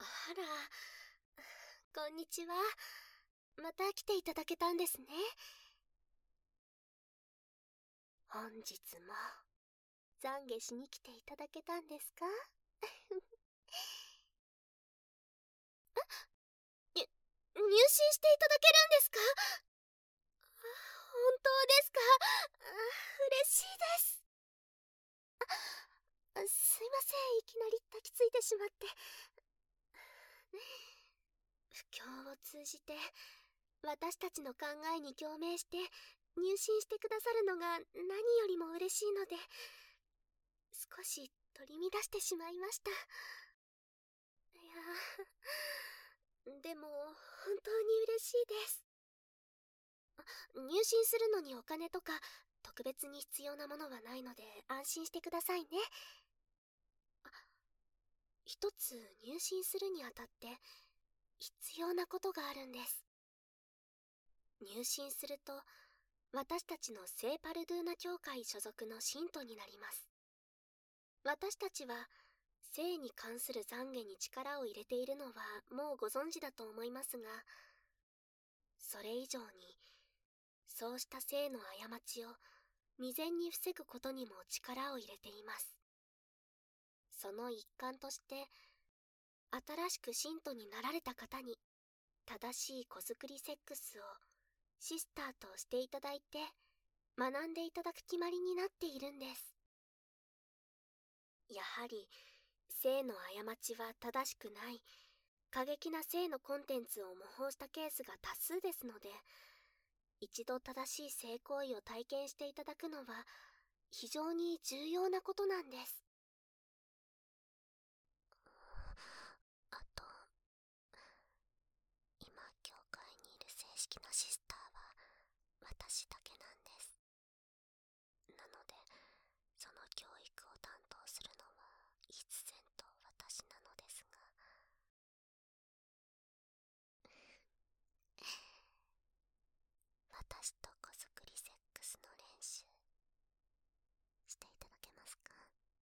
あら、こんにちは。また来ていただけたんですね。本日も懺悔しに来ていただけたんですか？入信していただけるんですか？本当ですか？嬉しいです。すいません、いきなり抱きついてしまって。布教を通じて私たちの考えに共鳴して入信してくださるのが何よりも嬉しいので、少し取り乱してしまいました。いや、でも本当に嬉しいです。入信するのにお金とか特別に必要なものはないので安心してくださいね。一つ入信するにあたって必要なことがあるんです。入信すると私たちの聖パルドゥーナ教会所属の信徒になります。私たちは聖に関する懺悔に力を入れているのはもうご存知だと思いますが、それ以上にそうした聖の過ちを未然に防ぐことにも力を入れています。その一環として新しく信徒になられた方に正しい子作りセックスをシスターとしていただいて学んでいただく決まりになっているんです。やはり性の過ちは正しくない過激な性のコンテンツを模倣したケースが多数ですので、一度正しい性行為を体験していただくのは非常に重要なことなんです。あと、今教会にいる正式なシスターは私だけなんです。なのでその教育を担当するのは必然と私なのですが、私と子作りセックスの練習していただけますか？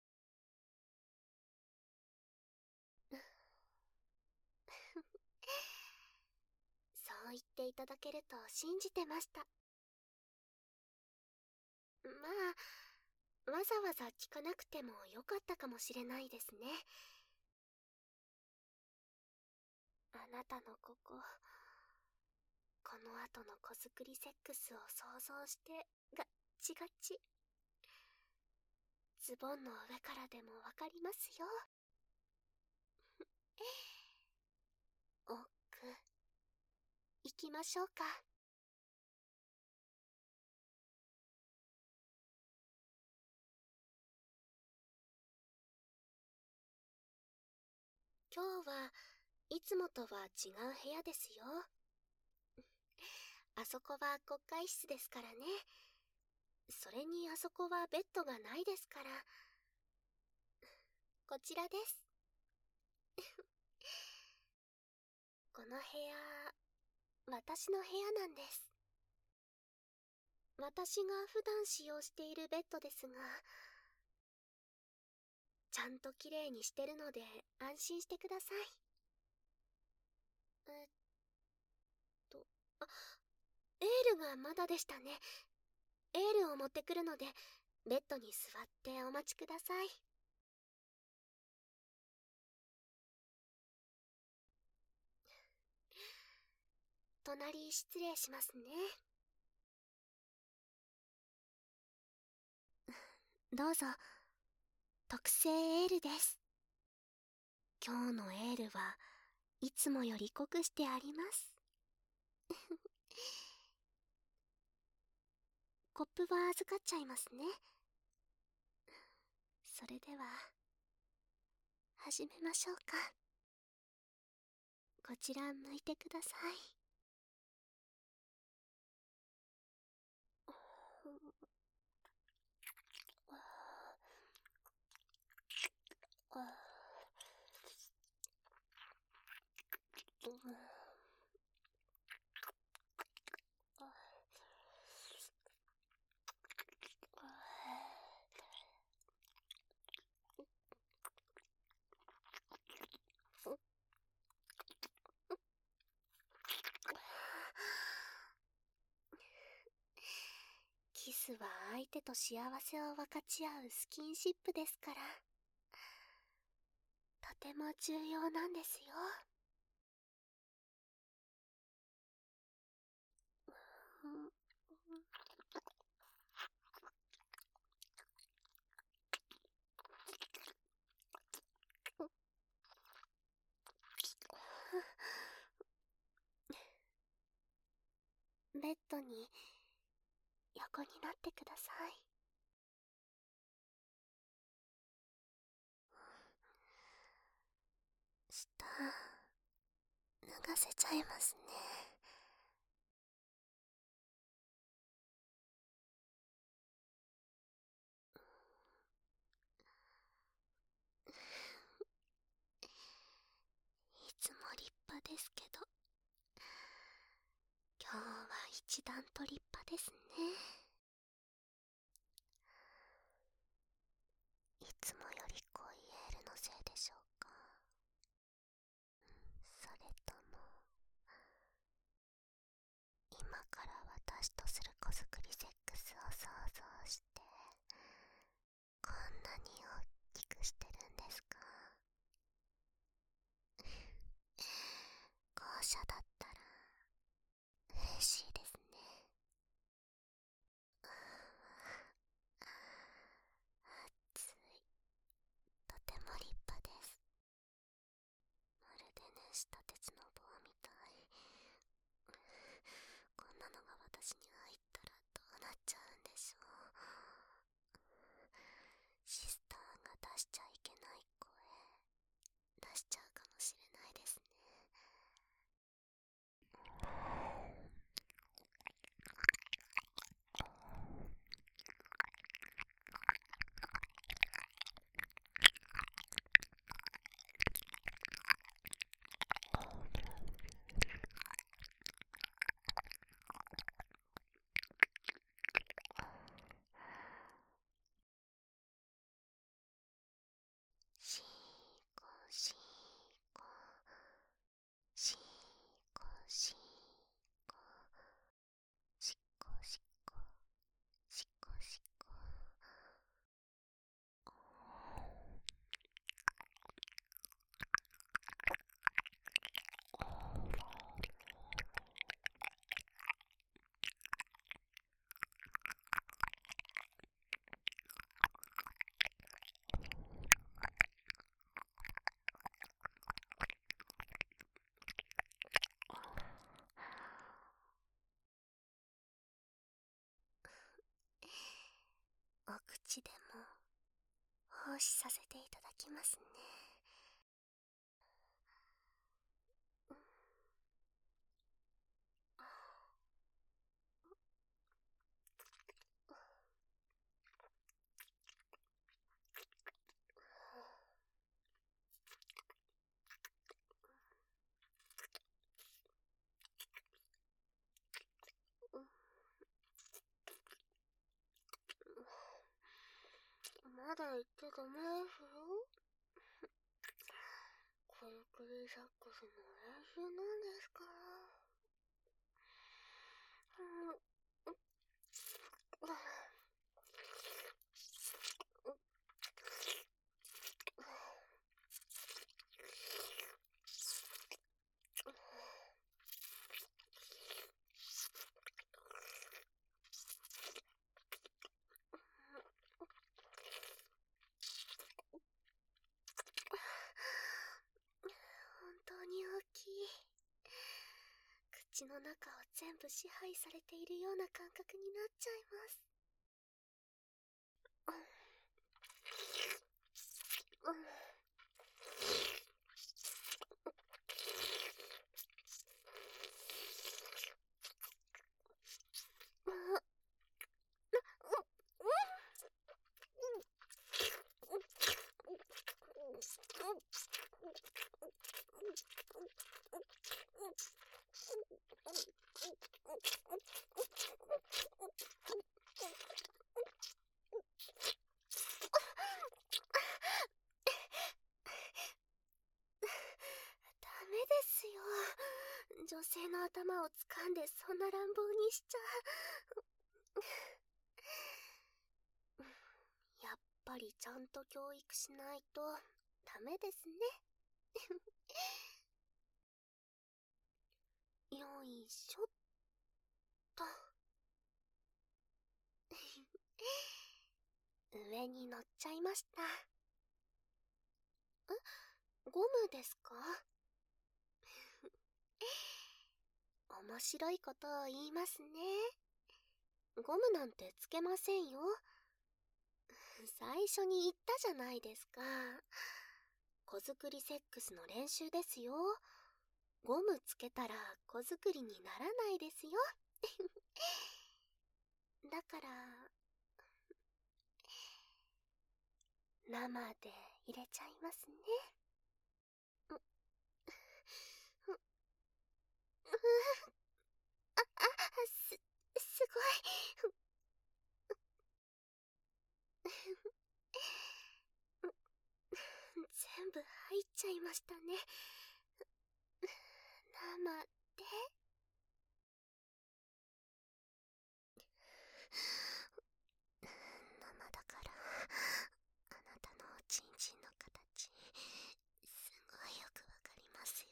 そう言っていただけると信じてました。まあ、わざわざ聞かなくてもよかったかもしれないですね。あなたのこの後の子作りセックスを想像してガッチガチ。ズボンの上からでもわかりますよ。奥行きましょうか。今日はいつもとは違う部屋ですよ。あそこは国会室ですからね。それにあそこはベッドがないですから。こちらです。この部屋、私の部屋なんです。私が普段使用しているベッドですが、ちゃんときれいにしてるので安心してください。えっと、あ、エールがまだでしたね。エールを持ってくるので、ベッドに座ってお待ちください。隣失礼しますね。どうぞ。特製エールです。今日のエールはいつもより濃くしてあります。コップは預かっちゃいますね。それでは始めましょうか。こちら向いてください。 スは相手と幸せを分かち合うスキンシップですから、とても重要なんですよ。ベッドに横になってください。下脱がせちゃいますね。いつも立派ですけど、今日は一段と立派ですね。いつもより濃いエールのせいでしょうか。それとも、今から私とする子作りセックスを想像して、こんなに大きくしてるんですか。後者だったら嬉しいですね。熱い。とても立派です。まるで熱した鉄の棒みたい。こんなのが私に入ったらどうなっちゃうんでしょう。シスターが出しちゃいけない声出しちゃうかもしれないですね。シーコシーコシーコシーコシコシコシコシコ。お口でも奉仕させていただきますね。まだ言ってダメですよ。コルクリサックスの練習なんですから。本当に大きい。口の中を全部支配されているような感覚になっちゃいます。ダメですよ。女性の頭を掴んでそんな乱暴にしちゃ。 ぱりちゃんと教育しないとダメですね。よいしょっと。上に乗っちゃいました。ゴムですか？面白いことを言いますね。ゴムなんてつけませんよ。最初に言ったじゃないですか。子作りセックスの練習ですよ。ゴムつけたら子作りにならないですよ。だから生で入れちゃいますね。すごい。全部入っちゃいましたね。生で。生だからあなたのおちんちんの形すごいよくわかりますよ。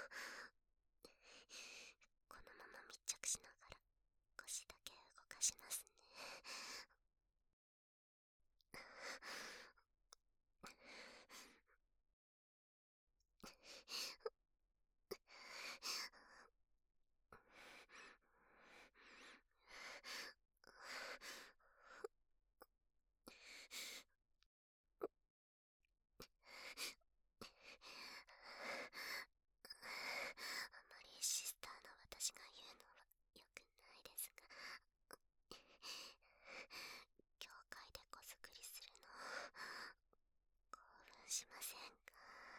このまま密着しながら腰だけ動かしますね。あまりシスターの私が言うのは良くないですが、教会で子作りするの興奮しませんか？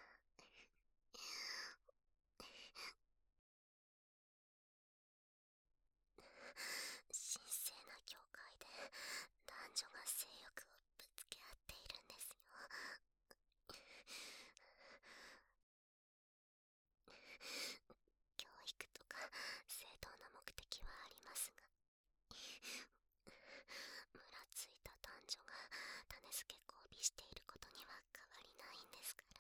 神聖な教会で男女が性欲をぶつけ合っているんですよ。教育とか正当な目的はありますが、ムラついた男女が種付け交尾していることには変わりないんですから。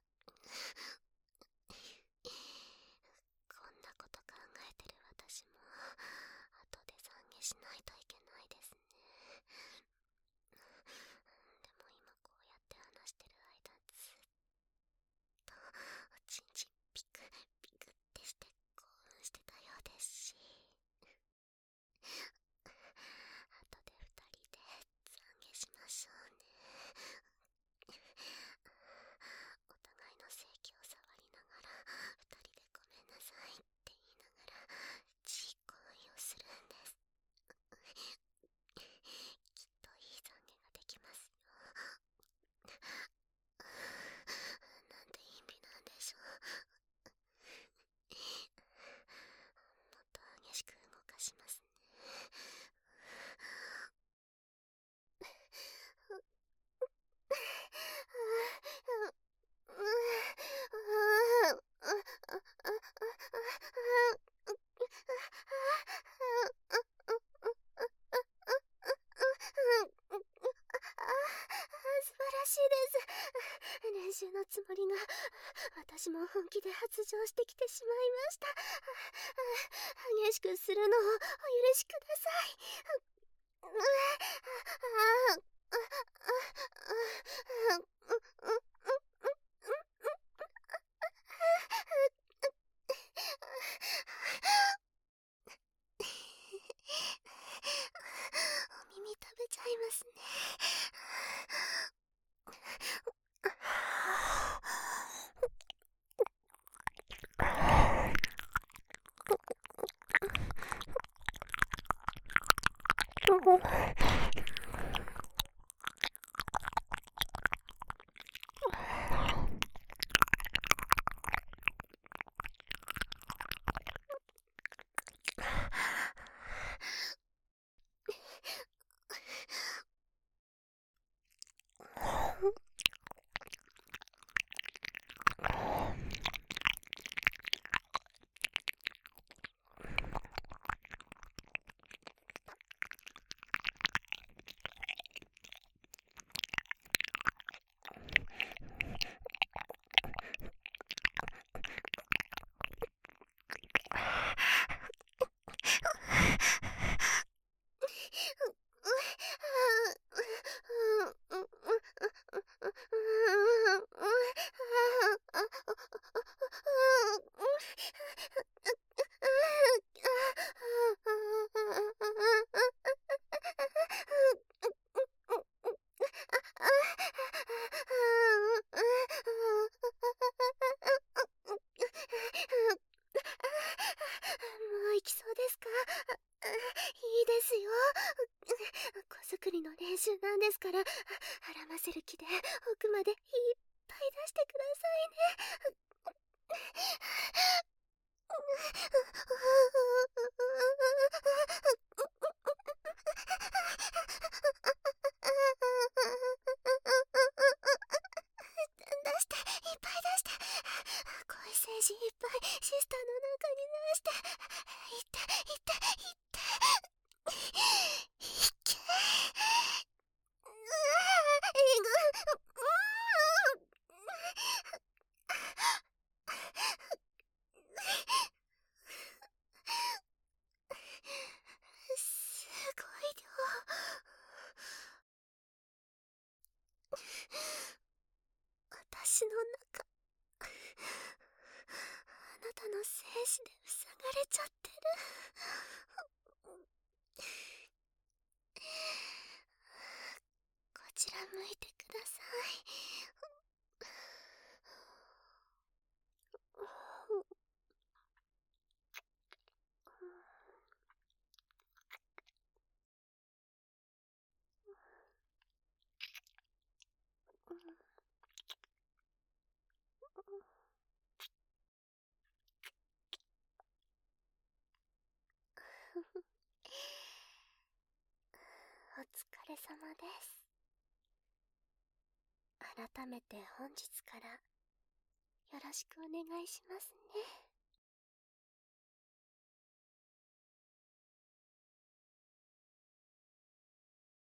こんなこと考えてる私も後で懺悔しないといけないですね。でも今こうやって話してる間ずっとおちんちんピクピクってして興奮してたようですし、後で二人で懺悔しましょうね。お互いの性器を触りながら二人でごめんなさいって言いながら自己行為をするんです。きっといい懺悔ができますよ。なんて陰微なんでしょう。もっと激しく動かしますね。素晴らしいです。練習のつもりが私も本気で発情してきてしまいました。激しくするのをお許しください。お耳食べちゃいますね。 から孕ませる気で奥までいっぱい出してくださいね。出して、いっぱい出して。恋精子いっぱいシスターの中に出して。いって、いって、いって。いけ。えぐ。すごい量。私の中、あなたの精子で塞がれちゃってる。こちら向いてください。お疲れ様です。改めて本日からよろしくお願いしますね。